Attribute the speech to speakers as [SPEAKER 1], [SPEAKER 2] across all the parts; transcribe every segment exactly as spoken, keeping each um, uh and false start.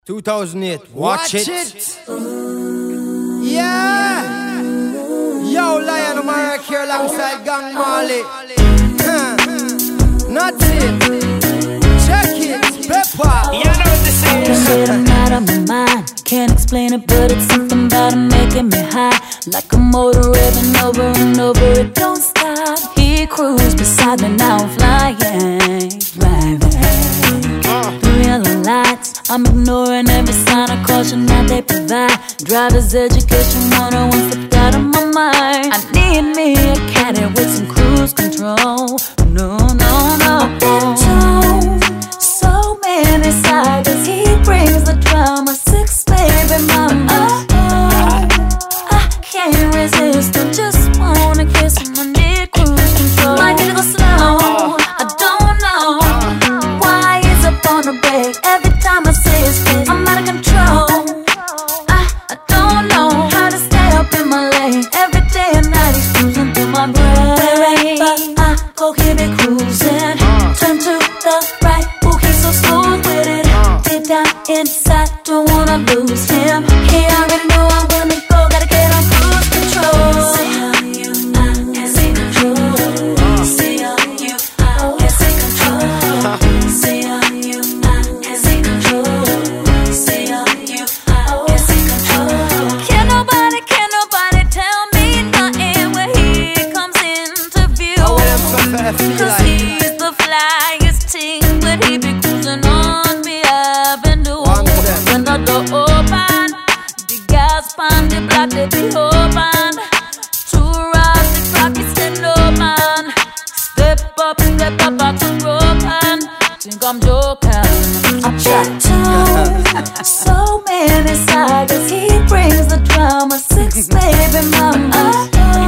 [SPEAKER 1] two thousand eight, watch, watch it. it. Yeah. Yo, Lion of Marek here alongside Gang Marley. Huh. Not it. Check it. Pepper.
[SPEAKER 2] You know what this is.
[SPEAKER 3] Can't get him out of my mind. Can't explain it, but it's something about him making me high. Like a motor revving over and over, it don't stop. He cruised beside me, now I'm flying. Driving through yellow lights, I'm ignoring every sign of caution that they provide. Driver's education one oh one slipped out of my mind. I need me a caddy with some cruise control. No, no, no. Don't so many sides, he brings the drama. Six baby mama. Oh, I can't resist, I just wanna kiss him. I need cruise control. Might need to go slow. I don't know why he's up on the brake. Every time I see his face, I'm out of control. I, I don't know how to stay up in my lane. Every day and night he's cruising through my brain. But I go keep it cruising. Turn to the right, ooh he's so smooth with it. Deep down inside, don't wanna lose him. He already know I'm gonna go, gotta get on cruise control. See on you, I can't see control. See on you, I can't see control. See on you, I can't see control. See on you, I can't see control. Can nobody, can nobody tell me nothing when he comes into view? Cause he's the flyest thing when he be cruising on me avenue. When the door open, the gas pan, the block they be open. Two rods, the clock is still no man. Step up, step up, box is broken. Think I'm joking? I'm trying. So many sides, he brings the drama. Six baby mama.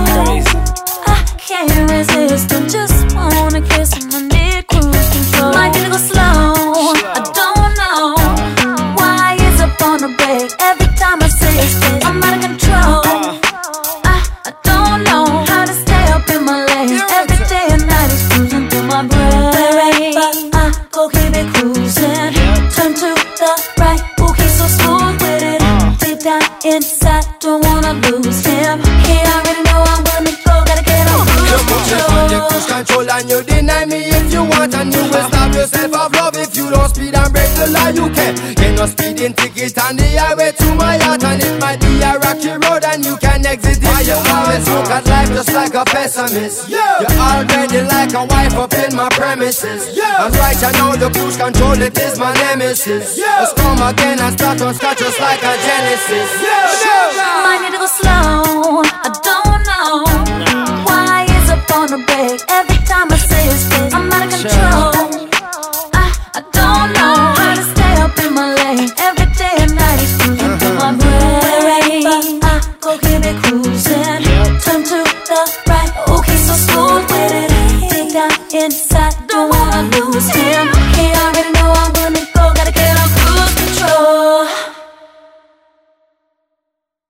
[SPEAKER 3] I can't resist, I just wanna kiss him. I need cruise control. Might need to go slow. I don't know why he's up on the brake. Every time I see his face, I'm out of control. I, I don't know how to stay up in my lane. Every day and night he's cruising through my brain. But I go keep it cruising. Turn to the right, ooh he's so smooth with it. Deep down inside, don't wanna lose him. He already know I'm gonna go, gotta get on cruise control.
[SPEAKER 1] You cruise control and you deny me if you want. And you will starve yourself of love if you don't speed and break the law. You can get no speeding ticket on the highway to my heart. And it might be a rocky road and you can exit it. Why you always look at life just like a pessimist? Yeah. You're already like a wife up in my premises. Yeah. And right now the cruise control, it is my nemesis. Yeah. Let's come again and start on scratch just like a Genesis. Yeah. Yeah.
[SPEAKER 3] Might need to go slow. I don't know why he's up on the brake. Every time I see his face, I'm out of control. I, I don't know how to stay up in my lane. Every day and night he's cruising through my brain. But I go keep it cruising. Turn to the right, ooh he's so smooth with it. Deep down inside, don't wanna lose him. He already know I'm